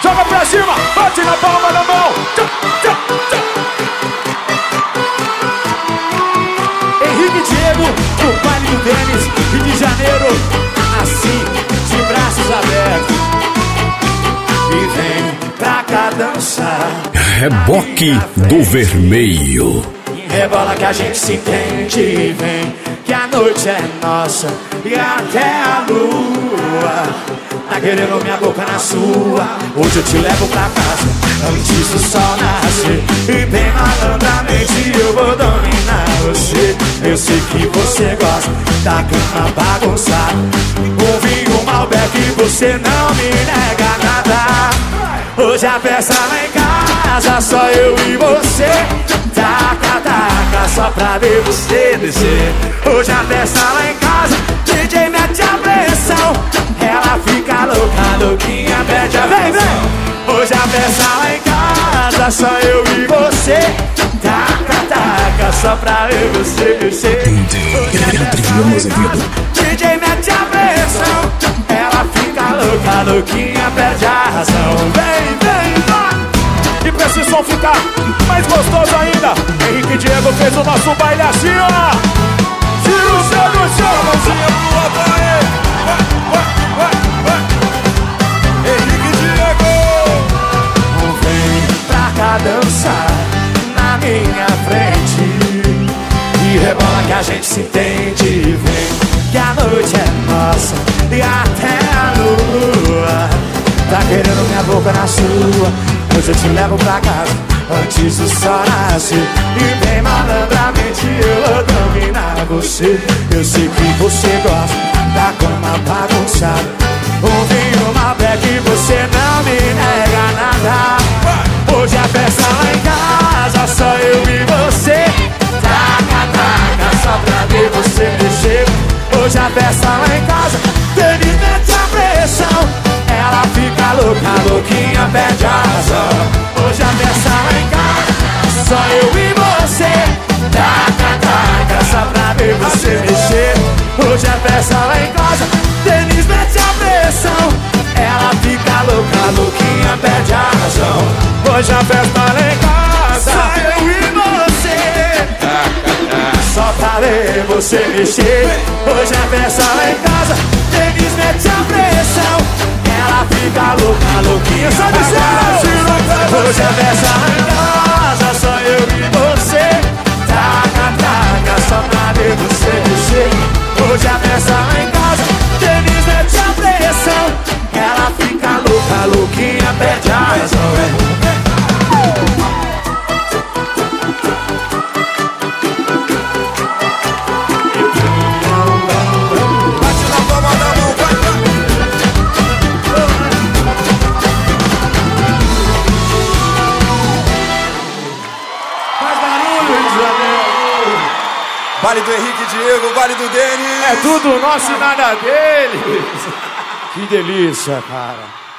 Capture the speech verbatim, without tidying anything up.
Joga pra cima, bate na palma da mão. Tchá, tchá, tchá. Henrique e Diego, o baile do Denis, Rio de Janeiro, assim, de braços abertos. E vem pra cá dançar. Reboque do Vermelho. Rebola que a gente se entende. Vem que a noite é nossa e até a lua tá querendo minha boca na sua. Hoje eu te levo pra casa antes do sol nascer. E bem malandramente eu vou dominar você. Eu sei que você gosta da cama bagunçada. Um vinho Malbec e você não me nega nada. Hoje a festa lá em casa, só eu e você. Taca, taca, só pra ver você descer. Hoje a festa lá em casa, D J mete a pressão. Ela fica louca, louquinha, pede a vem, vem. Hoje a festa lá em casa, só eu e você. Taca, taca, só pra ver você descer. Hoje a festa lá em casa, D J mete a pressão. Ela fica louca, louquinha, perde a razão. Vem, vem, vai. E pra esse som ficar mais gostoso ainda, Henrique e Diego fez o nosso baile assim, ó. Tira o seu do chão, mãozinha pro alto aí. Vai, vai, vai, vai. Henrique e Diego. Vem pra cá dançar na minha frente. E rebola que a gente se entende. Vem que a noite é nossa e até a lua tá querendo minha boca na sua. Hoje eu te levo pra casa antes do sol nascer. E bem malandramente eu vou dominar você. Eu sei que você gosta da cama bagunçada. Um vinho Malbec e você não me nega nada. Hoje a festa lá em casa, só eu e você. Taca, taca, só pra ver você mexer. Hoje a festa lá em casa, Denis mete a pressão. Ela fica louca, louquinha, perde a razão. Hoje a festa lá em casa, só eu e você. Taca, taca, só pra ver você mexer. Hoje a festa lá em casa, Denis mete a pressão. Ela fica louca, louquinha, perde a razão. Hoje a festa lá em casa, só eu e você. Só pra ver você mexer. Hoje a festa lá em casa, Denis mete a pressão. Ela fica louca, louquinha, só dizer. Hoje a festa lá em casa, só eu e você. Taca, taca, só pra ver você mexer. Hoje a festa lá em casa, Denis mete a pressão. Ela fica louca, louquinha, perde a razão. Vale do Henrique e Diego, vale do Denis. É tudo nosso e nada deles. Que delícia, cara.